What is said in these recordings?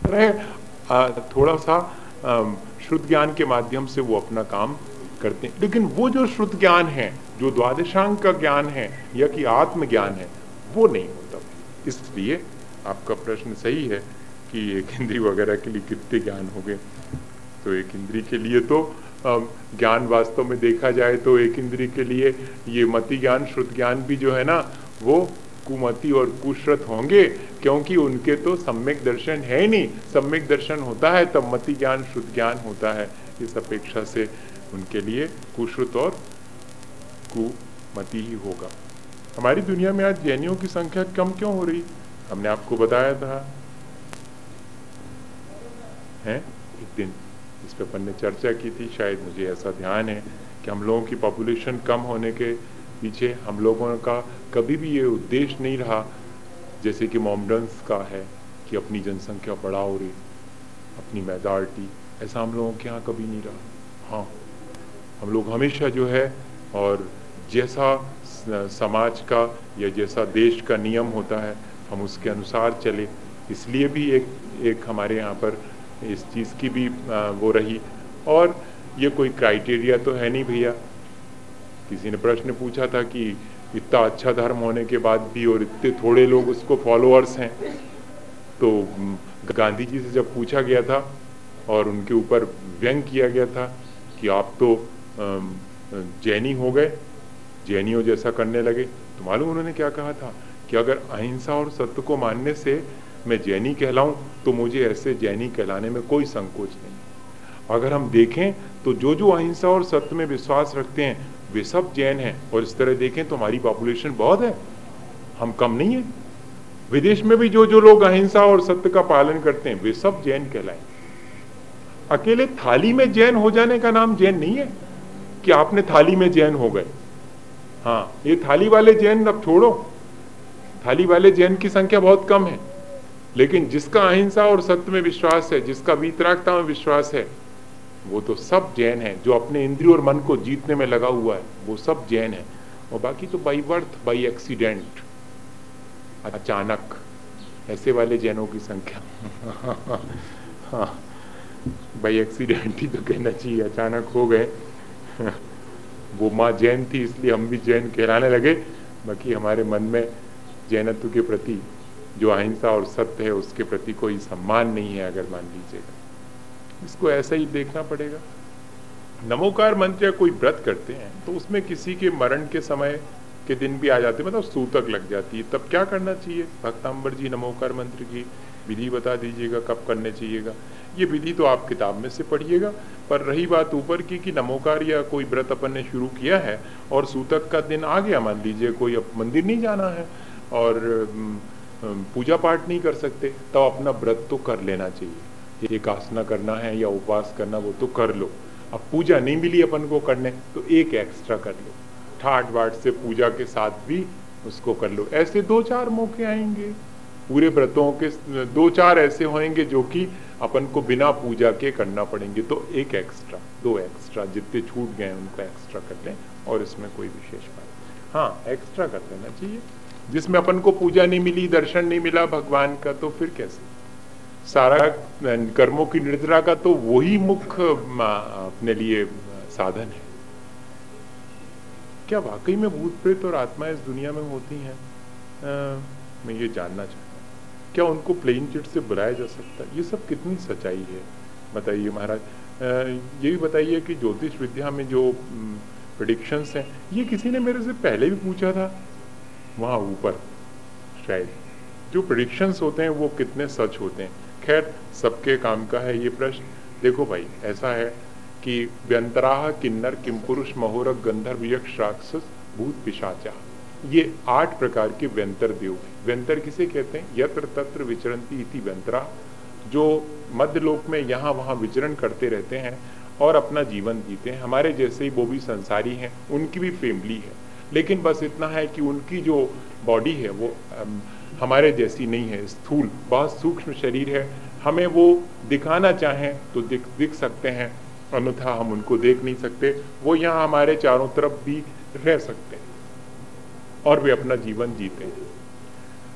तरह थोड़ा सा श्रुत ज्ञान के माध्यम से वो अपना काम करते हैं। लेकिन वो जो श्रुत ज्ञान है, जो द्वादशांग का ज्ञान है या कि आत्मज्ञान है, वो नहीं होता। इसलिए आपका प्रश्न सही है कि एक इंद्री वगैरह के लिए कितने ज्ञान हो गए। तो एक इंद्री के लिए तो ज्ञान वास्तव में देखा जाए तो एक इंद्री के लिए ये मति ज्ञान श्रुत ज्ञान भी जो है ना, वो कुमति और कुश्रुत होंगे, क्योंकि उनके तो सम्यक दर्शन है ही नहीं। सम्यक दर्शन होता है तब मति ज्ञान श्रुत ज्ञान होता है। इस अपेक्षा से उनके लिए कुश्रुत और कुमति ही होगा। हमारी दुनिया में आज जैनियों की संख्या कम क्यों हो रही? हमने आपको बताया था है एक दिन, इस पर अपन ने चर्चा की थी, शायद मुझे ऐसा ध्यान है कि हम लोगों की पॉपुलेशन कम होने के पीछे हम लोगों का कभी भी ये उद्देश्य नहीं रहा जैसे कि मोमडन्स का है कि अपनी जनसंख्या बढ़ाओ रे, अपनी मेजॉरिटी, ऐसा हम लोगों के यहाँ कभी नहीं रहा। हाँ, हम लोग हमेशा जो है, और जैसा समाज का या जैसा देश का नियम होता है हम उसके अनुसार चले। इसलिए भी एक हमारे यहाँ पर इस चीज़ की भी वो रही। और ये कोई क्राइटेरिया तो है नहीं भैया। किसी ने प्रश्न पूछा था कि इतना अच्छा धर्म होने के बाद भी और इतने थोड़े लोग उसको फॉलोअर्स हैं, तो गांधी जी से जब पूछा गया था और उनके ऊपर व्यंग किया गया था कि आप तो जैनी हो गए, जैनियों जैसा करने लगे, तो मालूम उन्होंने क्या कहा था कि अगर अहिंसा और सत्य को मानने से मैं जैनी कहलाऊं तो मुझे ऐसे जैनी कहलाने में कोई संकोच नहीं। अगर हम देखें तो जो जो अहिंसा और सत्य में विश्वास रखते हैं वे सब जैन हैं, और इस तरह देखें तो हमारी पॉपुलेशन बहुत है, हम कम नहीं है। विदेश में भी जो जो लोग अहिंसा और सत्य का पालन करते हैं वे सब जैन कहलाएं। अकेले थाली में जैन हो जाने का नाम जैन नहीं है कि आपने थाली में जैन हो गए। हाँ, ये थाली वाले जैन अब छोड़ो, थाली वाले जैन की संख्या बहुत कम है, लेकिन जिसका अहिंसा और सत्य में विश्वास है, जिसका वीतरागता में विश्वास है, वो तो सब जैन है। जो अपने इंद्रिय और मन को जीतने में लगा हुआ है वो सब जैन है। और बाकी तो बाई बर्थ, बाई एक्सीडेंट, अचानक, ऐसे वाले जैनों की संख्या हाँ, बाई एक्सीडेंट ही तो कहना चाहिए, अचानक हो गए। वो माँ जैन थी इसलिए हम भी जैन कहलाने लगे। बाकी हमारे मन में जैनत्व के प्रति, जो अहिंसा और सत्य है, उसके प्रति कोई सम्मान नहीं है, अगर मान लीजिएगा। इसको ऐसा ही देखना पड़ेगा। नमोकार मंत्र या कोई व्रत करते हैं तो उसमें किसी के मरण के समय के दिन भी आ जाते, मतलब सूतक लग जाती है, तब क्या करना चाहिए? भक्तांबर जी नमोकार मंत्र की विधि बता दीजिएगा कब करने चाहिएगा। ये विधि तो आप किताब में से पढ़िएगा, पर रही बात ऊपर की कि नमोकार या कोई व्रत अपन ने शुरू किया है और सूतक का दिन आ गया, मान लीजिए कोई अब मंदिर नहीं जाना है और पूजा पाठ नहीं कर सकते, तो अपना व्रत तो कर लेना चाहिए। एक आसना करना है या उपवास करना, वो तो कर लो। अब पूजा नहीं मिली अपन को करने तो एक एक्स्ट्रा कर लो, ठाट बाट से पूजा के साथ भी उसको कर लो। ऐसे 2-4 मौके आएंगे, पूरे व्रतों के 2-4 ऐसे होंगे जो कि अपन को बिना पूजा के करना पड़ेंगे, तो एक एक्स्ट्रा, 2 एक्स्ट्रा, जितने छूट गए उनको एक्स्ट्रा कर लें। और इसमें कोई विशेष बात, हाँ, एक्स्ट्रा कर लेना चाहिए। जिसमें अपन को पूजा नहीं मिली, दर्शन नहीं मिला भगवान का, तो फिर कैसे? सारा कर्मों की निद्रा का तो वही मुख्य अपने लिए साधन है। क्या वाकई में भूत प्रेत और आत्माएं इस दुनिया में होती हैं? मैं ये जानना चाहता हूँ। क्या उनको प्लेन चिट से बुलाया जा सकता है? ये सब कितनी सच्चाई है बताइए महाराज। ये भी बताइए कि ज्योतिष विद्या में जो प्रेडिक्शंस हैं, ये किसी ने मेरे से पहले भी पूछा था वहाँ ऊपर, शायद जो प्रेडिक्शंस होते हैं वो कितने सच होते हैं। खैर, सबके काम का है ये प्रश्न। देखो भाई, ऐसा है कि व्यंतराह किन्नर किम पुरुष महोरक गंधर्व यक्ष राक्षस भूत पिशाचा, ये 8 प्रकार के व्यंतर देव हैं। व्यंतर किसे कहते हैं? यत्र तत्र विचरंती इति व्यंतरा, जो मध्यलोक में यहाँ वहाँ विचरण करते रहते हैं और अपना जीवन जीते हैं। हमारे जैसे ही वो भी संसारी हैं, उनकी भी फैमिली है, लेकिन बस इतना है कि उनकी जो बॉडी है वो हमारे जैसी नहीं है, स्थूल, बहुत सूक्ष्म शरीर है। हमें वो दिखाना चाहें तो दिख सकते हैं, अन्यथा हम उनको देख नहीं सकते। वो यहाँ हमारे चारों तरफ भी रह सकते हैं और वे अपना जीवन जीते हैं।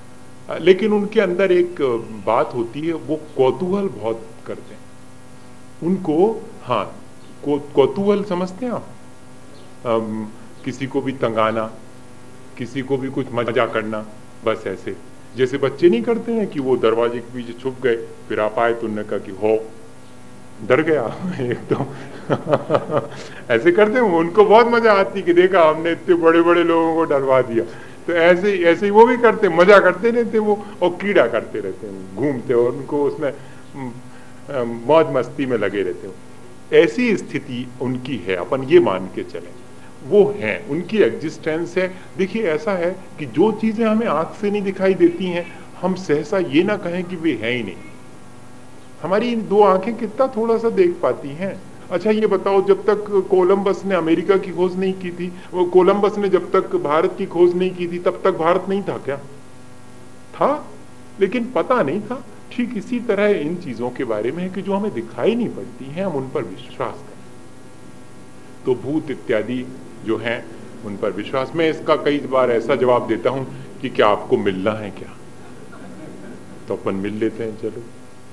लेकिन उनके अंदर एक बात होती है, वो कौतूहल बहुत करते हैं उनको। हाँ, कौतूहल समझते हैं आप? किसी को भी तंगाना, किसी को भी कुछ मजा करना, बस ऐसे जैसे बच्चे नहीं करते हैं कि वो दरवाजे के पीछे छुप गए, फिर आप आए तो उन्होंने कहा कि हो, डर गया एक तो ऐसे करते हैं, उनको बहुत मजा आती कि देखा हमने इतने बड़े बड़े लोगों को डरवा दिया। तो ऐसे ही वो भी करते, मजा करते रहते वो, और कीड़ा करते रहते हैं, घूमते और उनको उसमें मौज मस्ती में लगे रहते हो। ऐसी स्थिति उनकी है, अपन ये मान के चलें वो हैं, उनकी एग्जिस्टेंस है। देखिए ऐसा है कि जो चीजें हमें आंख से नहीं दिखाई देती हैं, हम सहसा ये ना कहें कि वे हैं ही नहीं। हमारी दो आंखें कितना थोड़ा सा देख पाती हैं। अच्छा ये बताओ, जब तक कोलंबस ने अमेरिका की खोज नहीं की थी, वो कोलंबस ने जब तक भारत की खोज नहीं की थी, तब तक भारत नहीं था क्या? था, लेकिन पता नहीं था। ठीक इसी तरह इन चीजों के बारे में है कि जो हमें दिखाई नहीं पड़ती हैं, हम उन पर विश्वास करें। तो भूत इत्यादि जो हैं उन पर विश्वास। मैं इसका कई बार ऐसा जवाब देता हूं कि क्या आपको मिलना है क्या? तो अपन मिल लेते हैं, चलो।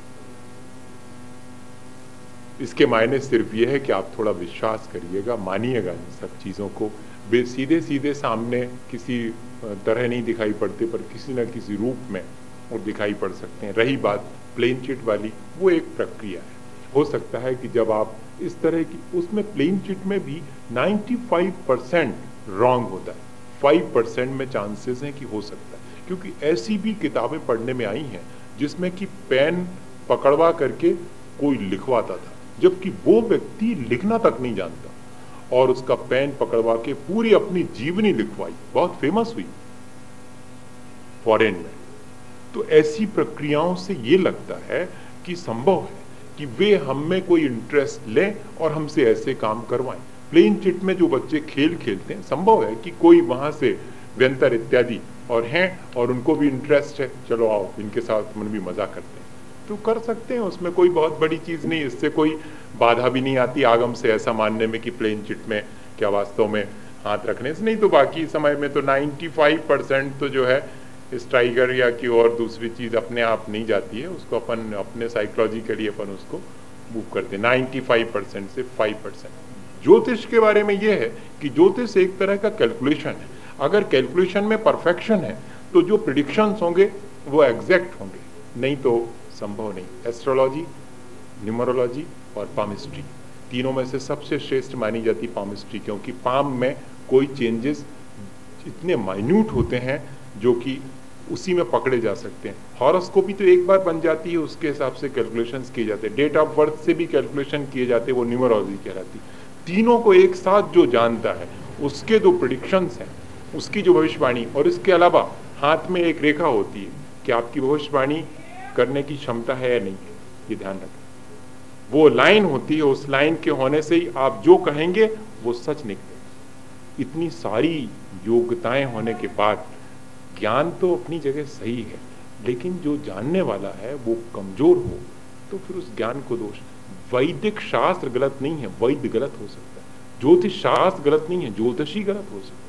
इसके मायने सिर्फ ये है कि आप थोड़ा विश्वास करिएगा, मानिएगा इन सब चीजों को। सीधे सीधे सामने किसी तरह नहीं दिखाई पड़ते, पर किसी न किसी रूप में वो दिखाई पड़ सकते हैं। रही बात प्लेन चिट वाली, वो एक प्रक्रिया है। हो सकता है कि जब आप इस तरह की, उसमें प्लेन चिट में भी 95% रॉन्ग होता है, 5% में चांसेस हैं कि हो सकता है। क्योंकि ऐसी भी किताबें पढ़ने में आई हैं जिसमें कि पेन पकड़वा करके कोई लिखवाता था, जबकि वो व्यक्ति लिखना तक नहीं जानता, और उसका पेन पकड़वा के पूरी अपनी जीवनी लिखवाई, बहुत फेमस हुई फॉरेन में। तो ऐसी प्रक्रियाओं से ये लगता है कि संभव है कि वे हम में कोई इंटरेस्ट लें और हमसे ऐसे काम करवाएं। प्लेन चिट में जो बच्चे खेल खेलते हैं, संभव है कि कोई वहां से व्यंतर इत्यादि और हैं और उनको भी इंटरेस्ट है, चलो आओ इनके साथ मन भी मजा करते हैं, तो कर सकते हैं। उसमें कोई बहुत बड़ी चीज नहीं, इससे कोई बाधा भी नहीं आती आगम से ऐसा मानने में कि प्लेन चिट में क्या वास्तव में हाथ रखने से नहीं। तो बाकी समय में तो 95% तो जो है इस टाइगर या की और दूसरी चीज अपने आप नहीं जाती है, उसको अपन अपने साइकोलॉजिकली अपन उसको मूव करते हैं। 95% से 5%। ज्योतिष के बारे में यह है कि ज्योतिष एक तरह का कैलकुलेशन है। अगर कैलकुलेशन में परफेक्शन है तो जो प्रिडिक्शंस होंगे वो एग्जैक्ट होंगे, नहीं तो संभव नहीं। एस्ट्रोलॉजी, न्यूमरोलॉजी और पामिस्ट्री, तीनों में से सबसे श्रेष्ठ मानी जाती पामिस्ट्री, क्योंकि पाम में कोई चेंजेस इतने माइन्यूट होते हैं जो कि उसी में पकड़े जा सकते हैं। हॉरोस्कोपी तो एक बार बन जाती है, उसके हिसाब से कैलकुलेशंस किए जाते हैं। डेट ऑफ बर्थ से भी कैलकुलेशन किए जाते हैं, वो न्यूमरोलॉजी कहलाती। तीनों को एक साथ जो जानता है, उसके जो प्रेडिक्शंस हैं, उसकी जो भविष्यवाणी, और इसके अलावा हाथ में एक रेखा होती है कि आपकी भविष्यवाणी करने की क्षमता है या नहीं, ये ध्यान रखें। वो लाइन होती है, उस लाइन के होने से ही आप जो कहेंगे वो सच निकले। इतनी सारी योग्यताएं होने के बाद ज्ञान तो अपनी जगह सही है, लेकिन जो जानने वाला है वो कमजोर हो तो फिर उस ज्ञान को दोष। वैदिक शास्त्र गलत नहीं है, वैद्य गलत हो सकता है। ज्योतिष शास्त्र गलत नहीं है, ज्योतिषी गलत हो सकता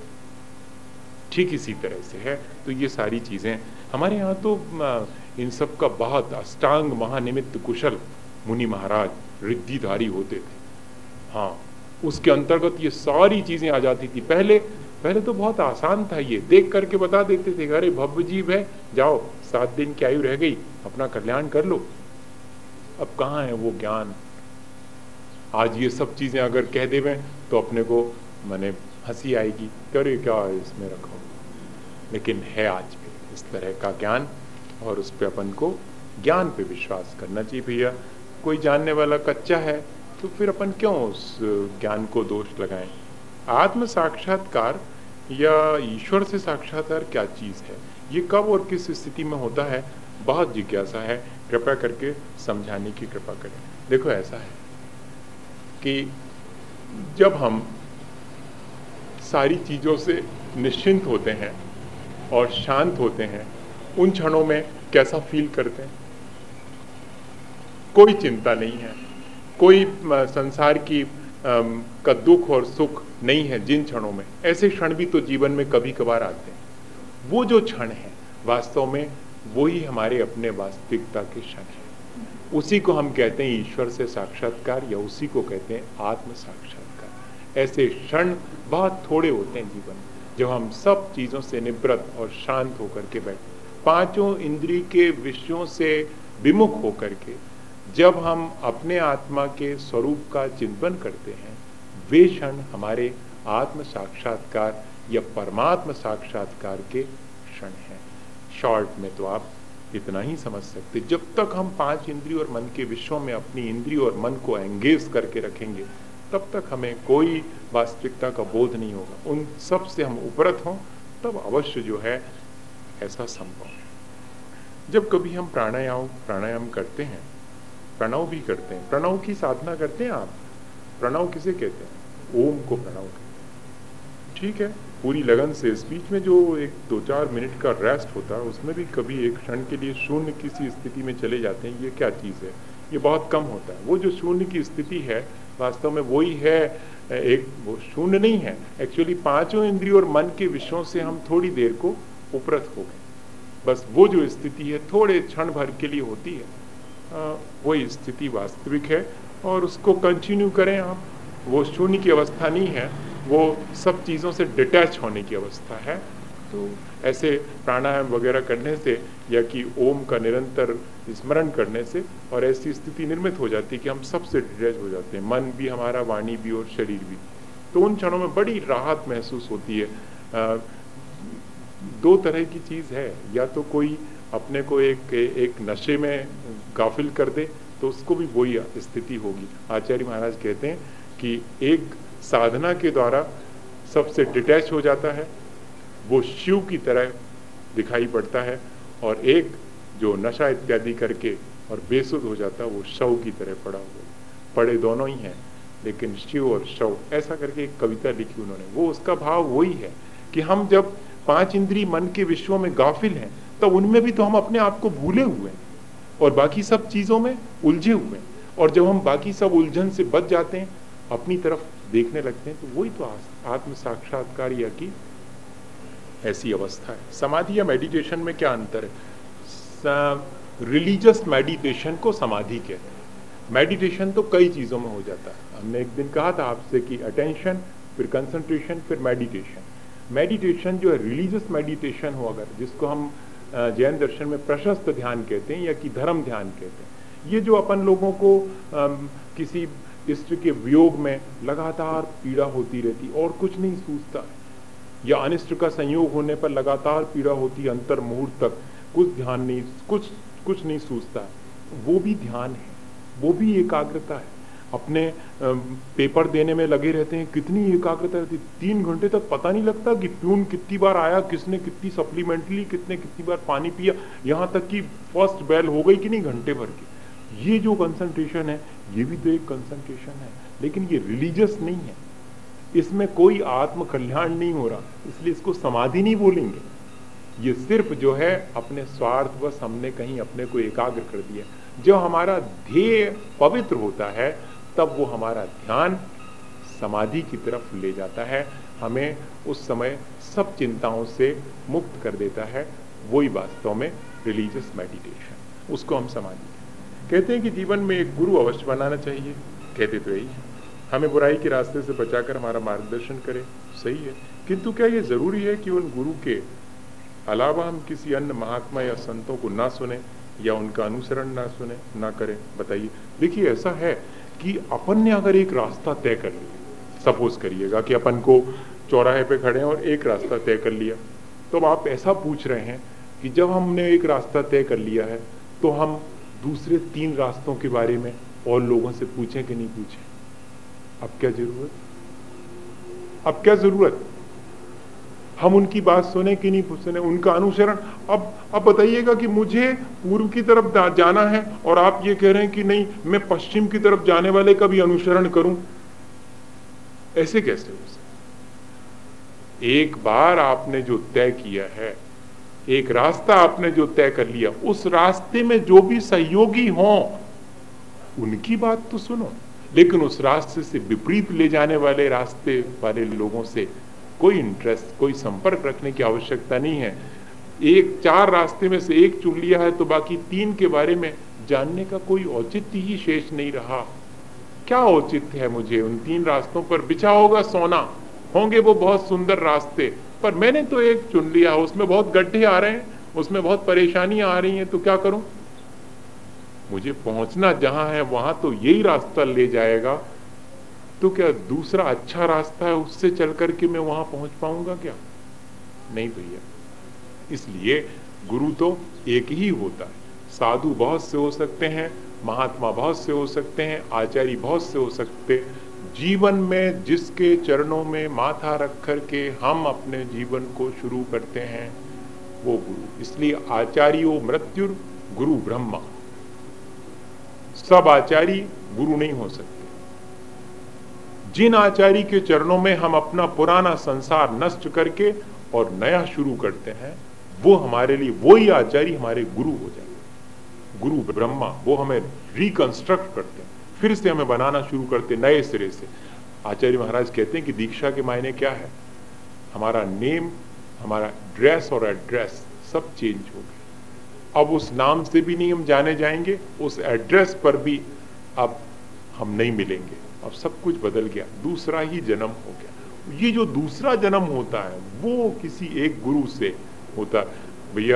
है। ठीक इसी तरह से है। तो ये सारी चीजें हमारे यहाँ तो इन सब का बहुत अष्टांग महानिमित्त कुशल मुनि महाराज रिद्धिधारी होते थे। हाँ, उसके अंतर्गत ये सारी चीजें आ जाती थी। पहले तो बहुत आसान था, ये देख करके बता देते थे, अरे भव्य जीव है, जाओ 7 दिन की आयु रह गई, अपना कल्याण कर लो। अब कहाँ है वो ज्ञान? आज ये सब चीजें अगर कह देवें तो अपने को माने हंसी आएगी, अरे क्या इसमें रखो, लेकिन है आज भी इस तरह का ज्ञान, और उस पर अपन को ज्ञान पे विश्वास करना चाहिए। भैया कोई जानने वाला कच्चा है तो फिर अपन क्यों उस ज्ञान को दोष लगाएं? आत्म साक्षात्कार या ईश्वर से साक्षात्कार क्या चीज है, ये कब और किस स्थिति में होता है, बहुत जिज्ञासा है। कृपया करके समझाने की कृपा करें। देखो ऐसा है कि जब हम सारी चीजों से निश्चिंत होते हैं और शांत होते हैं, उन क्षणों में कैसा फील करते हैं? कोई चिंता नहीं है, कोई संसार की का दुख और सुख नहीं है। जिन क्षणों में, ऐसे क्षण भी तो जीवन में कभी कभार आते हैं। वो जो क्षण है वास्तव में वही हमारे अपने वास्तविकता के क्षण है। उसी को हम कहते हैं ईश्वर से साक्षात्कार, या उसी को कहते हैं आत्म साक्षात्कार। ऐसे क्षण बहुत थोड़े होते हैं जीवन में, जब हम सब चीज़ों से निवृत्त और शांत होकर के बैठे, पांचों इंद्रिय के विषयों से विमुख होकर के जब हम अपने आत्मा के स्वरूप का चिंतन करते हैं, वे क्षण हमारे आत्म साक्षात्कार या परमात्म साक्षात्कार के क्षण हैं। शॉर्ट में तो आप इतना ही समझ सकते, जब तक हम पांच इंद्रिय और मन के विषयों में अपनी इंद्रिय और मन को एंगेज करके रखेंगे, तब तक हमें कोई वास्तविकता का बोध नहीं होगा। उन सब से हम उपरत हों, तब अवश्य जो है ऐसा संभव है। जब कभी हम प्राणायाम करते हैं, प्रणव भी करते हैं, प्रणव की साधना करते हैं आप। प्रणव किसे कहते हैं? ओम को प्रणव कहते हैं। ठीक है, पूरी लगन से। इस बीच में जो एक 2-4 मिनट का रेस्ट होता है, उसमें भी कभी एक क्षण के लिए शून्य किसी स्थिति में चले जाते हैं। ये क्या चीज़ है? ये बहुत कम होता है। वो जो शून्य की स्थिति है, वास्तव में वही है, एक वो शून्य नहीं है। एक्चुअली पांचों इंद्रियों और मन के विषयों से हम थोड़ी देर को उपरत हो गए। बस वो जो स्थिति है थोड़े क्षण भर के लिए होती है, वही स्थिति वास्तविक है, और उसको कंटिन्यू करें आप। वो शून्य की अवस्था नहीं है, वो सब चीज़ों से डिटैच होने की अवस्था है। तो ऐसे प्राणायाम वगैरह करने से, या कि ओम का निरंतर स्मरण करने से, और ऐसी स्थिति निर्मित हो जाती है कि हम सबसे डिटैच हो जाते हैं, मन भी हमारा, वाणी भी और शरीर भी। तो उन क्षणों में बड़ी राहत महसूस होती है। दो तरह की चीज़ है, या तो कोई अपने को एक नशे में गाफिल कर दे, तो उसको भी वही स्थिति होगी। आचार्य महाराज कहते हैं कि एक साधना के द्वारा सबसे डिटैच हो जाता है, वो शिव की तरह दिखाई पड़ता है, और एक जो नशा इत्यादि करके और बेसुध हो जाता है, वो शव की तरह पड़ा हुआ। पड़े दोनों ही हैं, लेकिन शिव और शव, ऐसा करके एक कविता लिखी उन्होंने। वो उसका भाव वही है कि हम जब पांच इंद्रिय मन के विषयों में गाफिल हैं, तब उनमें भी तो हम अपने आप को भूले हुए हैं और बाकी सब चीज़ों में उलझे हुए हैं। और जब हम बाकी सब उलझन से बच जाते हैं, अपनी तरफ देखने लगते हैं, तो वही तो आत्म साक्षात्कार या की ऐसी अवस्था है। समाधि या मेडिटेशन में क्या अंतर है? रिलीजियस मेडिटेशन को समाधि कहते हैं। मेडिटेशन तो कई चीज़ों में हो जाता है। हमने एक दिन कहा था आपसे कि अटेंशन, फिर कंसंट्रेशन, फिर मेडिटेशन। मेडिटेशन जो है रिलीजियस मेडिटेशन हो, अगर जिसको हम जैन दर्शन में प्रशस्त ध्यान कहते हैं, या कि धर्म ध्यान कहते हैं, ये जो अपन लोगों को किसी इष्ट के वियोग में लगातार पीड़ा होती रहती और कुछ नहीं सूझता, या अनिष्ट का संयोग होने पर लगातार पीड़ा होती अंतर मुहूर्त तक, कुछ ध्यान नहीं, कुछ नहीं सूझता, वो भी ध्यान है, वो भी एकाग्रता है। अपने पेपर देने में लगे रहते हैं, कितनी एकाग्रता रहती, 3 घंटे तक पता नहीं लगता कि प्यून कितनी बार आया, किसने कितनी सप्लीमेंट्री, कितनी बार पानी पिया, यहाँ तक कि फर्स्ट बेल हो गई कि नहीं घंटे भर की। ये जो कंसंट्रेशन है, ये भी तो एक कंसंट्रेशन है, लेकिन ये रिलीजियस नहीं है, इसमें कोई आत्म कल्याण नहीं हो रहा, इसलिए इसको समाधि नहीं बोलेंगे। ये सिर्फ जो है अपने स्वार्थ बस हमने कहीं अपने को एकाग्र कर दिया। जो हमारा ध्येय पवित्र होता है, तब वो हमारा ध्यान समाधि की तरफ ले जाता है, हमें उस समय सब चिंताओं से मुक्त कर देता है। वही वास्तव में रिलीजियस मेडिटेशन, उसको हम समाधि कहते हैं। कि जीवन में एक गुरु अवश्य बनाना चाहिए, कहते तो यही है, हमें बुराई के रास्ते से बचाकर हमारा मार्गदर्शन करे, सही है। किंतु क्या ये जरूरी है कि उन गुरु के अलावा हम किसी अन्य महात्मा या संतों को ना सुने या उनका अनुसरण ना सुने, ना करें? बताइए। देखिए, ऐसा है कि अपन ने अगर एक रास्ता तय कर लिया, सपोज करिएगा कि अपन को चौराहे पे खड़े हैं और एक रास्ता तय कर लिया, तो आप ऐसा पूछ रहे हैं कि जब हमने एक रास्ता तय कर लिया है, तो हम दूसरे 3 रास्तों के बारे में और लोगों से पूछें कि नहीं पूछें? अब क्या जरूरत, अब क्या जरूरत, हम उनकी बात सुने कि नहीं सुने, उनका अनुसरण। अब बताइएगा कि मुझे पूर्व की तरफ जाना है और आप ये कह रहे हैं कि नहीं, मैं पश्चिम की तरफ जाने वाले का भी अनुसरण करूं, ऐसे कैसे हो सकता? एक बार आपने जो तय किया है, एक रास्ता आपने जो तय कर लिया, उस रास्ते में जो भी सहयोगी हों उनकी बात तो सुनो, लेकिन उस रास्ते से विपरीत ले जाने वाले रास्ते वाले लोगों से कोई इंटरेस्ट, कोई संपर्क रखने की आवश्यकता नहीं है। एक 4 रास्ते में से एक चुन लिया है तो बाकी 3 के बारे में जानने का कोई औचित्य ही शेष नहीं रहा। क्या औचित्य है मुझे उन 3 रास्तों पर? बिछा होगा सोना, होंगे वो बहुत सुंदर रास्ते, पर मैंने तो एक चुन लिया, उसमें बहुत गड्ढे आ रहे हैं, उसमें बहुत परेशानियां आ रही हैं, तो क्या करूं? मुझे पहुंचना जहां है वहां तो यही रास्ता ले जाएगा, तो क्या दूसरा अच्छा रास्ता है उससे चल करके मैं वहां पहुंच पाऊंगा क्या? नहीं भैया। इसलिए गुरु तो एक ही होता है। साधु बहुत से हो सकते हैं, महात्मा बहुत से हो सकते हैं, आचार्य बहुत से हो सकते हैं। जीवन में जिसके चरणों में माथा रख कर के हम अपने जीवन को शुरू करते हैं वो गुरु। इसलिए आचार्यो मृत्युर गुरु ब्रह्मा। सब आचार्य गुरु नहीं हो सकते। जिन आचार्य के चरणों में हम अपना पुराना संसार नष्ट करके और नया शुरू करते हैं, वो हमारे लिए, वही आचार्य हमारे गुरु हो जाते हैं। गुरु ब्रह्मा, वो हमें रिकंस्ट्रक्ट करते हैं, फिर से हमें बनाना शुरू करते नए सिरे से। आचार्य महाराज कहते हैं कि दीक्षा के मायने क्या है? हमारा नेम, हमारा ड्रेस और एड्रेस सब चेंज हो गए। अब उस नाम से भी नहीं हम जाने जाएंगे, उस एड्रेस पर भी अब हम नहीं मिलेंगे। अब सब कुछ बदल गया, दूसरा ही जन्म हो गया। ये जो दूसरा जन्म होता है वो किसी एक गुरु से होता है। भैया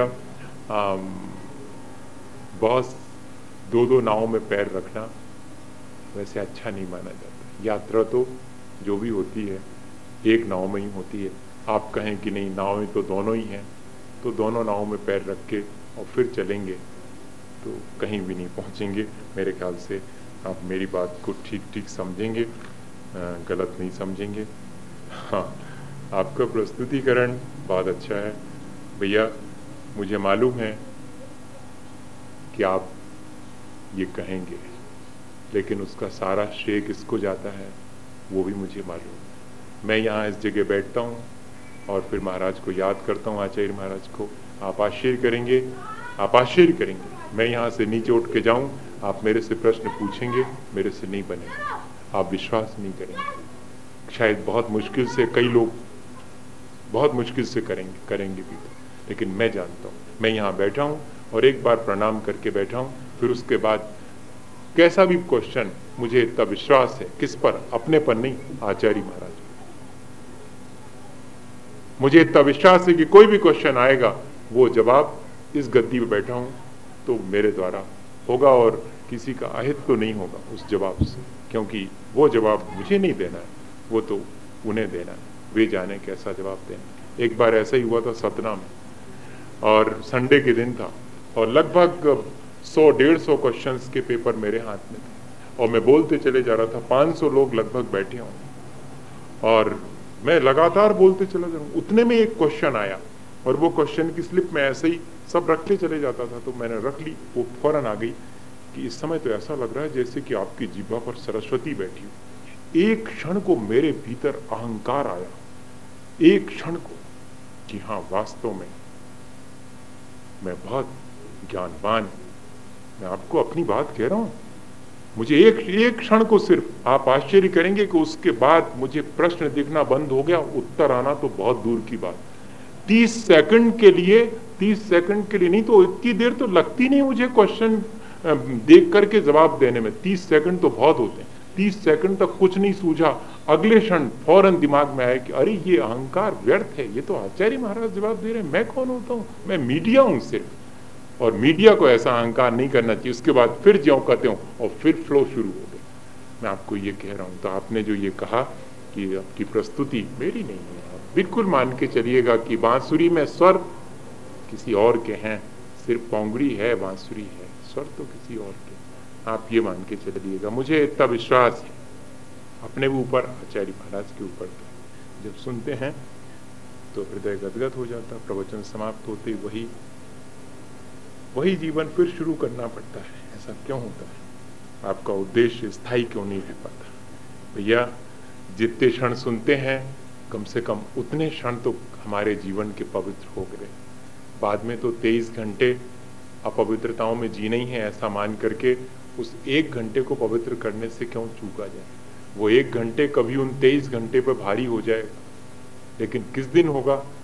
बॉस 2-2 नावों में पैर रखना वैसे अच्छा नहीं माना जाता। यात्रा तो जो भी होती है एक नाव में ही होती है। आप कहें कि नहीं, नावें तो दोनों ही हैं, तो दोनों नावों में पैर रख के और फिर चलेंगे तो कहीं भी नहीं पहुंचेंगे। मेरे ख्याल से आप मेरी बात को ठीक ठीक समझेंगे, गलत नहीं समझेंगे। हाँ, आपका प्रस्तुतिकरण बहुत अच्छा है भैया। मुझे मालूम है कि आप ये कहेंगे, लेकिन उसका सारा श्रेय किसको जाता है वो भी मुझे मालूम है। मैं यहाँ इस जगह बैठता हूँ और फिर महाराज को याद करता हूँ, आचार्य महाराज को। आप आश्चर्य करेंगे, आप आश्चर्य करेंगे। मैं यहाँ से नीचे उठ के जाऊँ, आप मेरे से प्रश्न पूछेंगे, मेरे से नहीं बनेगा, आप विश्वास नहीं करेंगे। शायद बहुत मुश्किल से कई लोग बहुत मुश्किल से करेंगे भी, लेकिन मैं जानता हूँ। मैं यहाँ बैठा हूँ और एक बार प्रणाम करके बैठा हूँ, फिर उसके बाद कैसा भी क्वेश्चन, मुझे इतना विश्वास है, किस पर? अपने पर नहीं, आचार्य महाराज। मुझे इतना विश्वास है कि कोई भी क्वेश्चन आएगा वो जवाब इस गद्दी पे बैठा हूँ तो मेरे द्वारा होगा, और किसी का अहित तो नहीं होगा उस जवाब से, क्योंकि वो जवाब मुझे नहीं देना है, वो तो उन्हें देना है। वे जाने कैसा जवाब देना। एक बार ऐसा ही हुआ था सतना में, और संडे के दिन था और लगभग 100-150 क्वेश्चंस के पेपर मेरे हाथ में थे और मैं बोलते चले जा रहा था। 500 लोग लगभग बैठे हों और मैं लगातार बोलते चला जा रहा हूँ। उतने में एक क्वेश्चन आया और वो क्वेश्चन की स्लिप में ऐसे ही सब रखते चले जाता था, तो मैंने रख ली। वो फौरन आ गई कि इस समय तो ऐसा लग रहा है जैसे कि आपकी जिह्वा पर सरस्वती बैठी हो। एक क्षण को मेरे भीतर अहंकार आया, एक क्षण को, कि हाँ वास्तव में मैं बहुत ज्ञानवान हूं। मैं आपको अपनी बात कह रहा हूं। मुझे एक क्षण को सिर्फ, आप आश्चर्य करेंगे कि उसके बाद मुझे प्रश्न दिखना बंद हो गया, उत्तर आना तो बहुत दूर की बात। 30 सेकंड के लिए नहीं तो इतनी देर तो लगती नहीं मुझे क्वेश्चन देख करके जवाब देने में। 30 सेकंड तो बहुत होते हैं। 30 सेकंड तक कुछ नहीं सूझा, अगले क्षण फौरन दिमाग में आया कि अरे ये अहंकार व्यर्थ है, ये तो आचार्य महाराज जवाब दे रहे हैं, मैं कौन होता हूँ? मैं मीडिया हूँ सिर्फ, और मीडिया को ऐसा अहंकार नहीं करना चाहिए। उसके बाद फिर ज्यों कहते हो और फिर फ्लो शुरू हो गया। मैं आपको ये कह रहा हूँ। तो आपने जो ये कहा कि आपकी प्रस्तुति मेरी नहीं है, आप बिल्कुल मान के चलिएगा कि बांसुरी में स्वर किसी और के हैं, सिर्फ पोंगड़ी है, बांसुरी है, स्वर तो किसी और के। आप ये मान के चलिएगा। मुझे इतना विश्वास है अपने ऊपर, आचार्य महाराज के ऊपर। जब सुनते हैं तो हृदय गदगद हो जाता। प्रवचन समाप्त होते वही जीवन फिर शुरू करना पड़ता है। ऐसा क्यों होता है? आपका उद्देश्य स्थायी क्यों नहीं रह पाता? भैया जितने क्षण सुनते हैं कम से कम उतने क्षण तो हमारे जीवन के पवित्र हो गए। बाद में तो 23 घंटे अपवित्रताओं में जीना ही है, ऐसा मान करके उस 1 घंटे को पवित्र करने से क्यों चूका जाए? वो 1 घंटे कभी उन 23 घंटे पर भारी हो जाएगा, लेकिन किस दिन होगा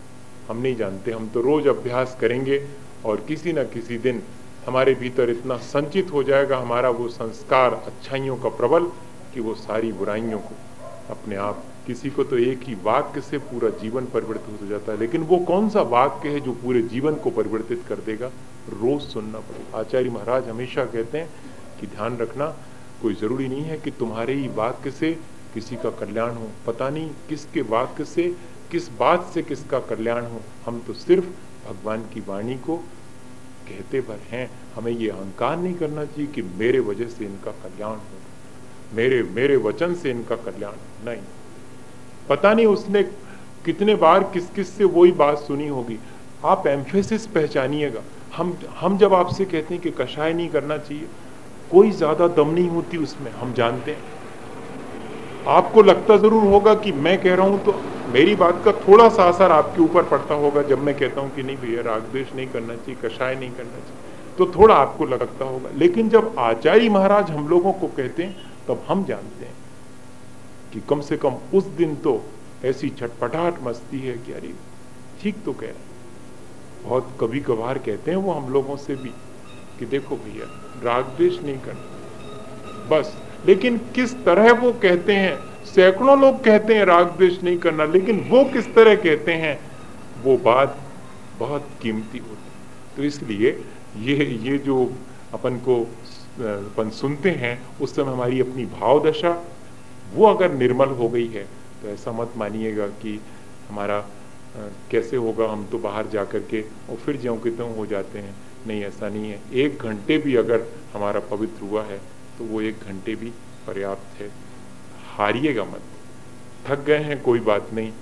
हम नहीं जानते। हम तो रोज अभ्यास करेंगे और किसी न किसी दिन हमारे भीतर इतना संचित हो जाएगा हमारा वो संस्कार अच्छाइयों का प्रबल कि वो सारी बुराइयों को अपने आप, किसी को तो एक ही वाक्य से पूरा जीवन परिवर्तित हो जाता है, लेकिन वो कौन सा वाक्य है जो पूरे जीवन को परिवर्तित कर देगा? रोज सुनना पड़ेगा। आचार्य महाराज हमेशा कहते हैं कि ध्यान रखना, कोई जरूरी नहीं है कि तुम्हारे ही वाक्य से किसी का कल्याण हो, पता नहीं किसके वाक्य से, किस बात से किसका कल्याण हो। हम तो सिर्फ भगवान की वाणी को कहते भर हैं। हमें ये अहंकार नहीं करना चाहिए कि मेरे वजह से इनका कल्याण हो, मेरे वचन से इनका कल्याण। नहीं, पता नहीं उसने कितने बार किस किस से वही बात सुनी होगी। आप एम्फेसिस पहचानिएगा। हम जब आपसे कहते हैं कि कषाय नहीं करना चाहिए, कोई ज्यादा दम नहीं होती उसमें, हम जानते हैं। आपको लगता जरूर होगा कि मैं कह रहा हूं तो मेरी बात का थोड़ा सा असर आपके ऊपर पड़ता होगा जब मैं कहता हूं कि नहीं भैया राग द्वेष नहीं करना चाहिए, कषाय नहीं करना चाहिए, तो थोड़ा आपको लगता होगा। लेकिन जब आचार्य महाराज हम लोगों को कहते हैं तब हम जानते हैं कि कम से कम उस दिन तो ऐसी छटपटाहट मचती है कि अरे ठीक तो कह रहे हैं। बहुत कभी कभार कहते हैं वो हम लोगों से भी कि देखो भैया राग द्वेष नहीं करना बस। लेकिन किस तरह वो कहते हैं, सैकड़ों लोग कहते हैं राग द्वेष नहीं करना, लेकिन वो किस तरह कहते हैं वो बात बहुत कीमती होती है। तो इसलिए ये जो अपन सुनते हैं उस समय हमारी अपनी भाव दशा वो अगर निर्मल हो गई है तो ऐसा मत मानिएगा कि हमारा कैसे होगा, हम तो बाहर जा कर के और फिर ज्यों कि त्यों हो जाते हैं। नहीं, ऐसा नहीं है। 1 घंटे भी अगर हमारा पवित्र हुआ है तो वो 1 घंटे भी पर्याप्त है। हारिएगा मत। थक गए हैं कोई बात नहीं,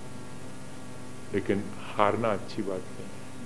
लेकिन हारना अच्छी बात नहीं।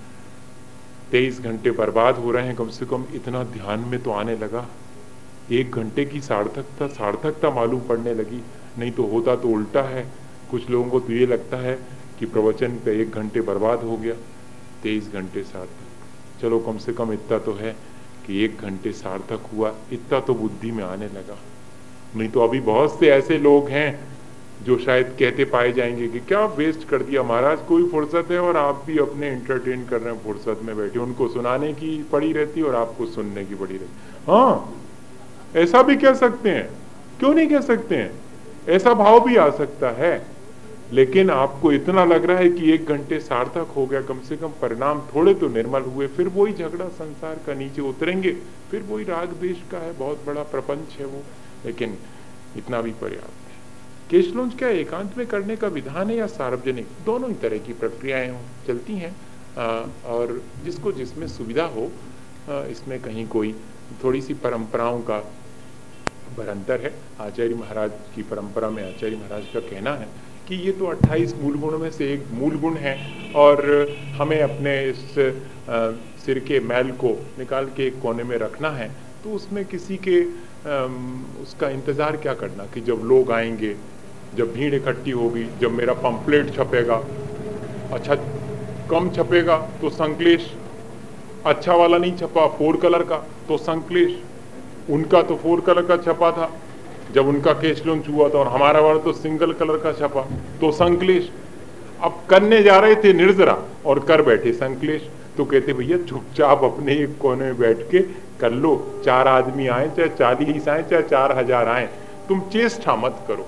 23 घंटे बर्बाद हो रहे हैं, कम से कम इतना ध्यान में तो आने लगा। 1 घंटे की सार्थकता मालूम पड़ने लगी। नहीं तो होता तो उल्टा है। कुछ लोगों को तो ये लगता है कि प्रवचन पे 1 घंटे बर्बाद हो गया, 23 घंटे सार्थक। चलो कम से कम इतना तो है कि 1 घंटे सार्थक हुआ, इतना तो बुद्धि में आने लगा। नहीं तो अभी बहुत से ऐसे लोग हैं जो शायद कहते पाए जाएंगे कि क्या वेस्ट कर दिया महाराज, कोई फुर्सत है और आप भी अपने एंटरटेन कर रहे हैं, फुर्सत में बैठे, उनको सुनाने की पड़ी रहती और आपको सुनने की पड़ी रहती। हाँ, ऐसा भी कह सकते हैं, क्यों नहीं कह सकते हैं? ऐसा भाव भी आ सकता है। लेकिन आपको इतना लग रहा है कि 1 घंटे सार्थक हो गया, कम से कम परिणाम थोड़े तो निर्मल हुए। फिर वही झगड़ा संसार का नीचे उतरेंगे, फिर वही राग द्वेष का है, बहुत बड़ा प्रपंच है वो। लेकिन इतना भी पर्याप्त है। केशलोंज क्या एकांत में करने का विधान है या सार्वजनिक? दोनों ही तरह की प्रक्रियाएं चलती हैं और जिसको जिसमें सुविधा हो। इसमें कहीं कोई थोड़ी सी परंपराओं का बरंतर है। आचार्य महाराज की परंपरा में आचार्य महाराज का कहना है कि ये तो 28 मूल गुणों में से एक मूल गुण है और हमें अपने इस सिर के मैल को निकाल के एक कोने में रखना है। तो उसमें किसी के उसका इंतज़ार क्या करना कि जब लोग आएंगे, जब भीड़ इकट्ठी होगी, जब मेरा पंपलेट छपेगा, अच्छा कम छपेगा तो संकलेश, अच्छा वाला नहीं छपा 4 कलर का तो संकलेश। उनका तो 4 कलर का छपा था जब उनका केशलोंज हुआ था और हमारा वाला तो सिंगल कलर का छपा तो संकलेश। अब करने जा रहे थे निर्जरा और कर बैठे संकलेश। तो कहते भैया चुपचाप अपने एक कोने में बैठ के कर लो, 4 आदमी आए चाहे 40 आए चाहे 4000 आए, तुम चेष्टा मत करो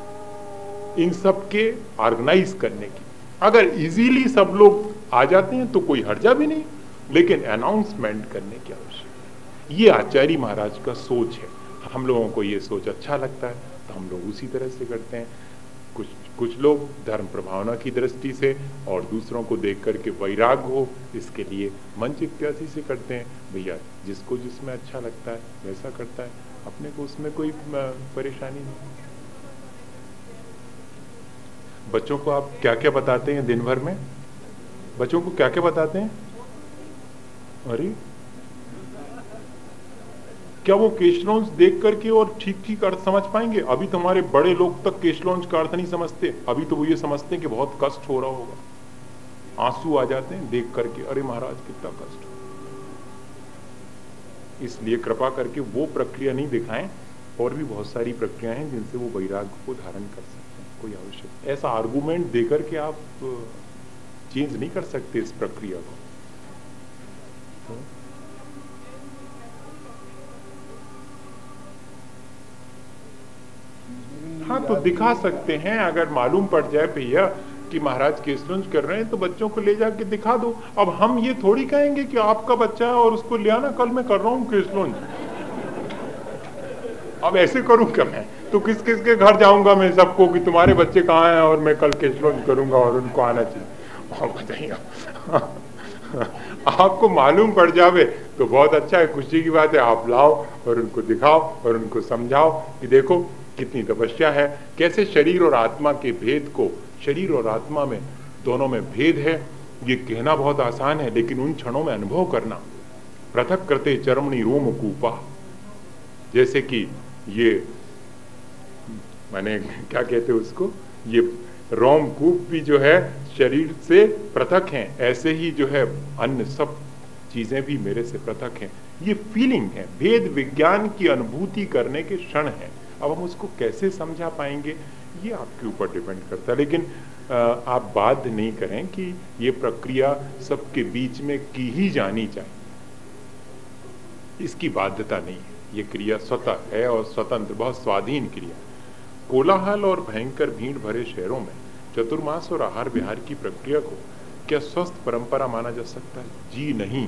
इन सब के ऑर्गेनाइज करने की। अगर इजीली सब लोग आ जाते हैं तो कोई हर्जा भी नहीं, लेकिन अनाउंसमेंट करने की आवश्यकता। ये आचार्य महाराज का सोच है। हम लोगों को ये सोच अच्छा लगता है तो हम लोग उसी तरह से करते हैं। कुछ लोग धर्म प्रभावना की दृष्टि से और दूसरों को देख करके वैराग हो इसके लिए मंच इत्यादि से करते हैं। भैया जिसको जिसमें अच्छा लगता है वैसा करता है, अपने को उसमें कोई परेशानी नहीं। बच्चों को आप क्या क्या बताते हैं दिन भर में? बच्चों को क्या क्या बताते हैं? अरे क्या वो केशलोंज देख करके और ठीक ठीक अर्थ समझ पाएंगे? अभी तो हमारे बड़े लोग तक केशलोंज का अर्थ नहीं समझते। अभी तो वो ये समझते हैं कि बहुत कष्ट हो रहा होगा, आंसू आ जाते हैं देख करके, अरे महाराज कितना कष्ट हो। इसलिए कृपा करके वो प्रक्रिया नहीं दिखाएं। और भी बहुत सारी प्रक्रियाएं हैं जिनसे वो वैराग्य को धारण कर सकते हैं, कोई आवश्यक ऐसा आर्गुमेंट देकर के आप चेंज नहीं कर सकते इस प्रक्रिया को। हाँ, तो दिखा सकते हैं, अगर मालूम पड़ जाए भैया कि महाराज केसलुंज कर रहे हैं तो बच्चों को ले जाके दिखा दो। अब हम ये थोड़ी कहेंगे कि आपका बच्चा है और उसको ले आना, कल मैं कर रहा हूं केसलुंज। अब ऐसे करूं क्या मैं? तो किस किस के घर जाऊंगा मैं सबको कि तुम्हारे बच्चे कहाँ हैं और मैं कल केसलुंज करूंगा और उनको आना चाहिए। और बताइए, आपको मालूम पड़ जावे तो बहुत अच्छा है, खुशी की बात है। आप लाओ और उनको दिखाओ और उनको समझाओ कि देखो कितनी तपस्या है, कैसे शरीर और आत्मा के भेद को, शरीर और आत्मा में दोनों में भेद है। ये कहना बहुत आसान है, लेकिन उन क्षणों में अनुभव करना। पृथक करते चरमणी रोम कूपा, जैसे कि ये माने क्या कहते हैं उसको, ये रोमकूप भी जो है शरीर से पृथक हैं, ऐसे ही जो है अन्य सब चीजें भी मेरे से पृथक हैं। ये फीलिंग है, भेद विज्ञान की अनुभूति करने के क्षण है। अब हम उसको कैसे समझा पाएंगे ये आपके ऊपर डिपेंड करता है, लेकिन आप बाध्य नहीं करें कि ये प्रक्रिया सबके बीच में की ही जानी चाहिए, इसकी बाध्यता नहीं है। ये क्रिया स्वतः है और स्वतंत्र, बहुत स्वाधीन क्रिया। कोलाहल और भयंकर भीड़ भरे शहरों में चतुर्मास और आहार विहार की प्रक्रिया को क्या स्वस्थ परंपरा माना जा सकता है? जी नहीं।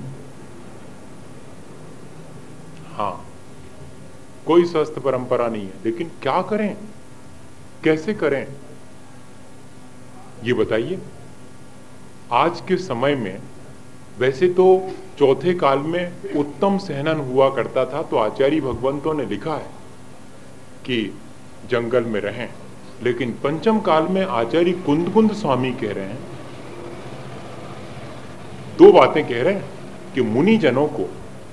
हाँ, कोई स्वस्थ परंपरा नहीं है, लेकिन क्या करें, कैसे करें ये बताइए। आज के समय में वैसे तो चौथे काल में उत्तम सहनन हुआ करता था, तो आचार्य भगवंतों ने लिखा है कि जंगल में रहें, लेकिन पंचम काल में आचार्य कुंद स्वामी कह रहे हैं, दो बातें कह रहे हैं कि मुनि जनों को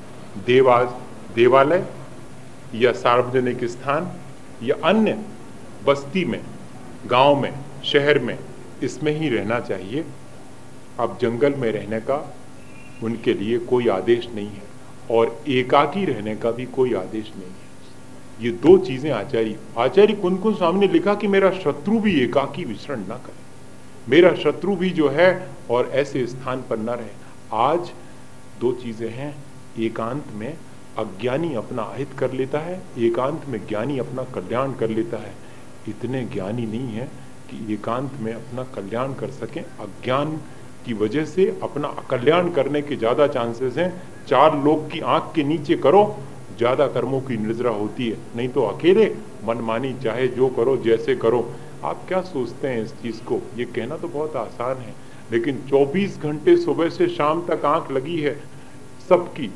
देवालय या सार्वजनिक स्थान या अन्य बस्ती में, गांव में, शहर में, इसमें ही रहना चाहिए। अब जंगल में रहने का उनके लिए कोई आदेश नहीं है और एकाकी रहने का भी कोई आदेश नहीं है। ये दो चीजें आचार्य कुंद स्वामी ने लिखा कि मेरा शत्रु भी एकाकी विचरण ना करे, मेरा शत्रु भी जो है और ऐसे स्थान पर न रहे। आज दो चीजें हैं, एकांत में अज्ञानी अपना अहित कर लेता है, एकांत में ज्ञानी अपना कल्याण कर लेता है। इतने ज्ञानी नहीं है कि एकांत में अपना कल्याण कर सकें। अज्ञान की वजह से अपना कल्याण करने के ज्यादा चांसेस हैं। चार लोग की आंख के नीचे करो, ज्यादा कर्मों की निर्जरा होती है, नहीं तो अकेले मनमानी चाहे जो करो, जैसे करो। आप क्या सोचते हैं इस चीज को? ये कहना तो बहुत आसान है, लेकिन 24 घंटे सुबह से शाम तक आंख लगी है सबकी,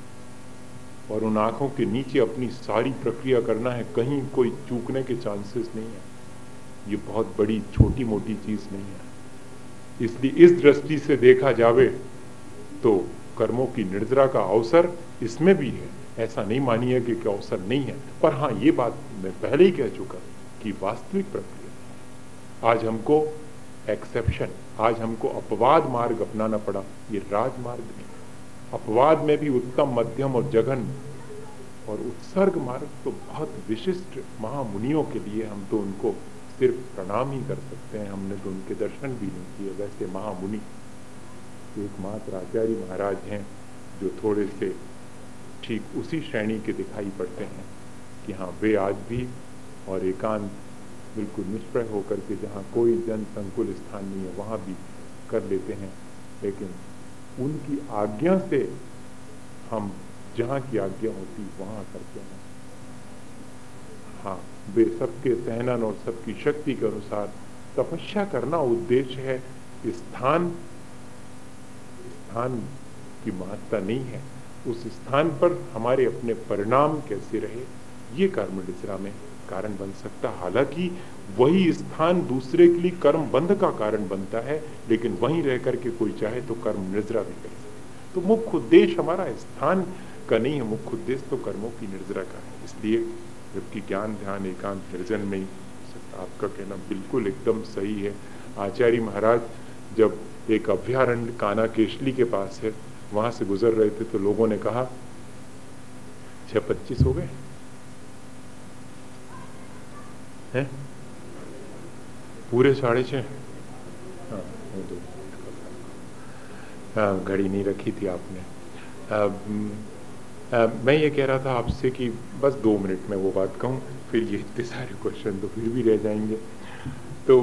और उन आंखों के नीचे अपनी सारी प्रक्रिया करना है, कहीं कोई चूकने के चांसेस नहीं है। ये बहुत बड़ी छोटी मोटी चीज नहीं है। इसलिए इस दृष्टि से देखा जावे तो कर्मों की निर्जरा का अवसर इसमें भी है, ऐसा नहीं मानिए कि अवसर नहीं है। पर हाँ, ये बात मैं पहले ही कह चुका कि वास्तविक प्रक्रिया आज हमको एक्सेप्शन, आज हमको अपवाद मार्ग अपनाना पड़ा, ये राजमार्ग नहीं। अपवाद में भी उत्तम, मध्यम और जघन्य, और उत्सर्ग मार्ग तो बहुत विशिष्ट महामुनियों के लिए, हम तो उनको सिर्फ प्रणाम ही कर सकते हैं, हमने तो उनके दर्शन भी नहीं किए। वैसे महामुनि एकमात्र आचार्य महाराज हैं जो थोड़े से ठीक उसी श्रेणी के दिखाई पड़ते हैं कि हाँ, वे आज भी और एकांत बिल्कुल निष्प्रय होकर के, जहाँ कोई जन संकुल स्थान नहीं है, वहाँ भी कर लेते हैं। लेकिन उनकी आज्ञा से हम जहाँ की आज्ञा होती वहाँ करते हैं। हाँ, वे सबके सहनन और सबकी शक्ति के अनुसार तपस्या करना उद्देश्य है। स्थान की महत्ता नहीं है, उस स्थान पर हमारे अपने परिणाम कैसे रहे, ये कर्म निद्रा में कारण बन सकता। हालांकि वही स्थान दूसरे के लिए कर्म बंध का कारण बनता है, लेकिन वहीं रह करके कोई चाहे तो कर्म निर्जरा भी कर सके। तो मुख्य उद्देश्य हमारा स्थान का नहीं है, मुख्य उद्देश्य तो कर्मों की निर्जरा का है। इसलिए जबकि ज्ञान ध्यान एकांत निर्जन में ही, आपका कहना बिल्कुल एकदम सही है। आचार्य महाराज जब एक अभ्यारण्य काना केशली के पास है, वहां से गुजर रहे थे, तो लोगों ने कहा 6:25 हो गए हैं, पूरे 6:30। हाँ, घड़ी नहीं रखी थी आपने। मैं ये कह रहा था आपसे कि बस 2 मिनट में वो बात कहूँ, फिर ये इतने सारे क्वेश्चन तो फिर भी रह जाएंगे। तो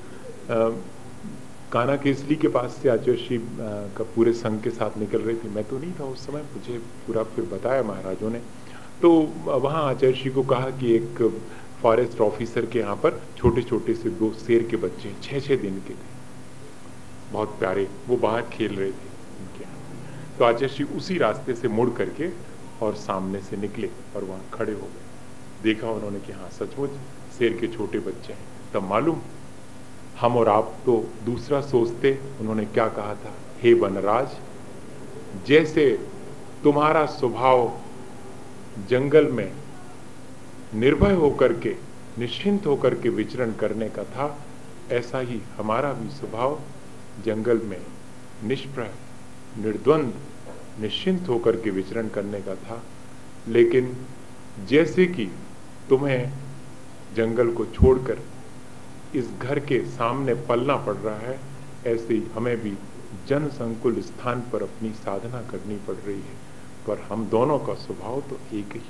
कान्हा केसरी के पास से आचार्य श्री का पूरे संघ के साथ निकल रही थी। मैं तो नहीं था उस समय, मुझे पूरा फिर बताया महाराजों ने। तो वहाँ आचार्य श्री को कहा कि एक फॉरेस्ट ऑफिसर के यहाँ पर छोटे छोटे से 2 शेर के बच्चे 6-6 दिन के थे, बहुत प्यारे, वो बाहर खेल रहे थे उनके यहाँ। तो आचार्य श्री उसी रास्ते से मुड़ करके और सामने से निकले और वहाँ खड़े हो गए। देखा उन्होंने कि हाँ सचमुच शेर के छोटे बच्चे हैं। तब मालूम हम और आप तो दूसरा सोचते। उन्होंने क्या कहा था, हे वनराज, जैसे तुम्हारा स्वभाव जंगल में निर्भय होकर के, निश्चिंत होकर के विचरण करने का था, ऐसा ही हमारा भी स्वभाव जंगल में निष्प्रह, निर्द्वंद, निश्चिंत होकर के विचरण करने का था। लेकिन जैसे कि तुम्हें जंगल को छोड़कर इस घर के सामने पलना पड़ रहा है, ऐसे ही हमें भी जन संकुल स्थान पर अपनी साधना करनी पड़ रही है, पर हम दोनों का स्वभाव तो एक ही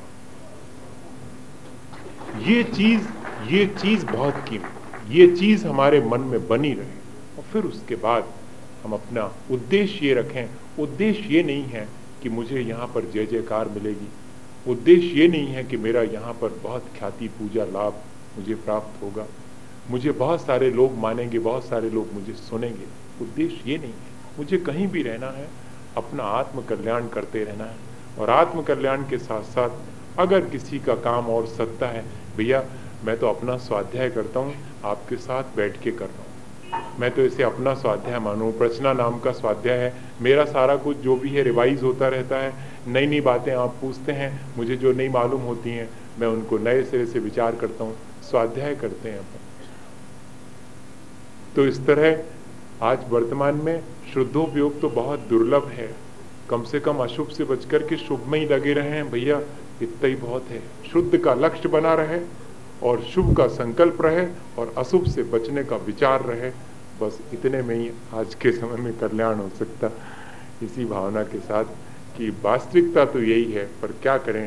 है। ये चीज बहुत कीमती, ये चीज हमारे मन में बनी रहे। और फिर उसके बाद हम अपना उद्देश्य ये रखें। उद्देश्य ये नहीं है कि मुझे यहाँ पर जय जयकार मिलेगी, उद्देश्य ये नहीं है कि मेरा यहाँ पर बहुत ख्याति पूजा लाभ मुझे प्राप्त होगा, मुझे बहुत सारे लोग मानेंगे, बहुत सारे लोग मुझे सुनेंगे। उद्देश्य ये नहीं है। मुझे कहीं भी रहना है, अपना आत्म कल्याण करते रहना है। और आत्म कल्याण के साथ साथ अगर किसी का काम और सत्ता है, भैया मैं तो अपना स्वाध्याय करता हूँ, आपके साथ बैठ के कर रहा हूँ, मैं तो इसे अपना स्वाध्याय मानूं। प्रचना नाम का स्वाध्याय है मेरा, सारा कुछ जो भी है रिवाइज होता रहता है। नई नई बातें आप पूछते हैं, मुझे जो नहीं मालूम होती हैं मैं उनको नए सिरे से विचार करता हूँ, स्वाध्याय करते हैं अपन। तो इस तरह आज वर्तमान में शुद्धोपयोग तो बहुत दुर्लभ है। कम से कम अशुभ से बचकर के शुभ में ही लगे रहे हैं भैया, इतना ही बहुत है। शुद्ध का लक्ष्य बना रहे और शुभ का संकल्प रहे और अशुभ से बचने का विचार रहे, बस इतने में ही आज के समय में कल्याण हो सकता। इसी भावना के साथ कि वास्तविकता तो यही है, पर क्या करें,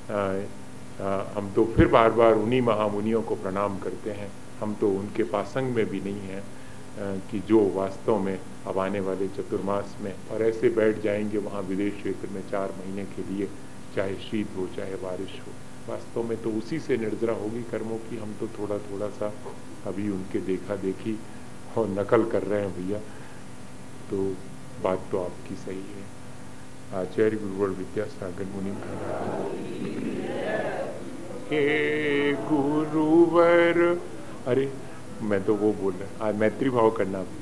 हम तो फिर बार बार उन्हीं महामुनियों को प्रणाम करते हैं। हम तो उनके पासंग में भी नहीं हैं कि जो वास्तव में अब आने वाले चतुर्मास में और ऐसे बैठ जाएंगे वहाँ विदेश क्षेत्र में 4 महीने के लिए, चाहे शीत हो चाहे बारिश हो, वास्तव में तो उसी से निर्जरा होगी कर्मों की। हम तो थोड़ा थोड़ा सा अभी उनके देखा देखी और नकल कर रहे हैं भैया। तो बात तो आपकी सही है। आचार्य गुरुवर विद्यासागर मुनि महाराज, हे गुरुवर, अरे मैं तो वो बोल रहा, आज मैत्री भाव करना आपने।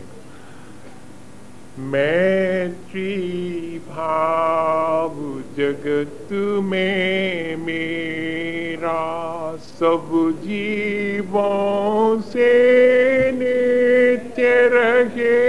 मैत्री भाव जगत में मेरा, सब जीवों से नित्य रहे।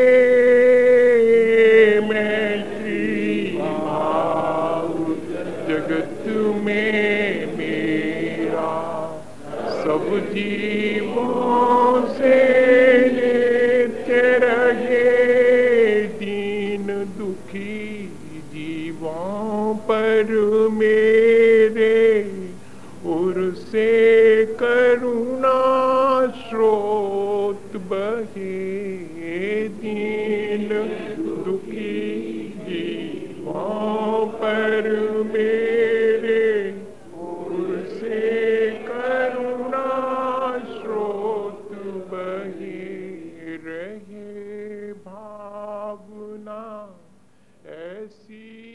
मैत्री भाव जगत में मेरा, सब जीवों से नित्य रहे। दीन दुखी जीवों पर मेरे उर से करुणा स्रोत बहे। दीन दुखी जीवों पर मेरे उर से करुणा स्रोत बहे रहे। भावना ऐसी